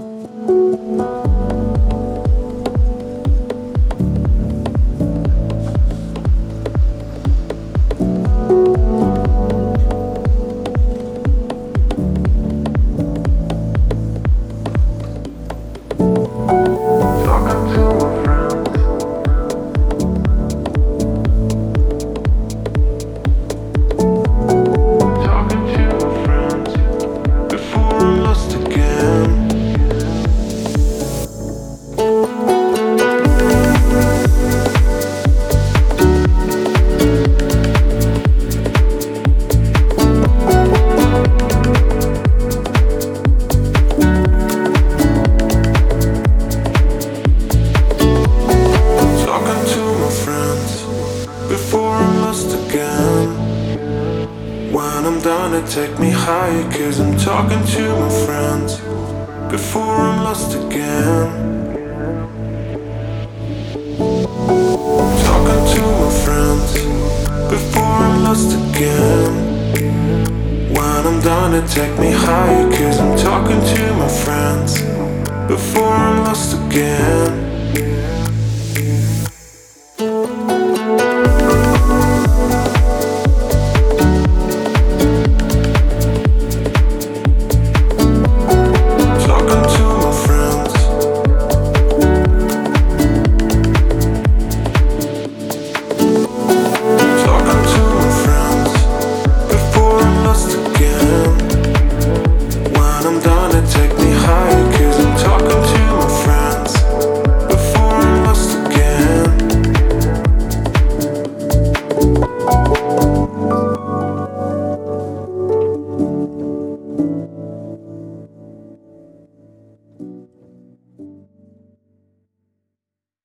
Take me higher, cause I'm talking to my friends before I'm lost again. Talking to my friends before I'm lost again. When I'm done, it take me higher, cause I'm talking to my friends before I'm lost again.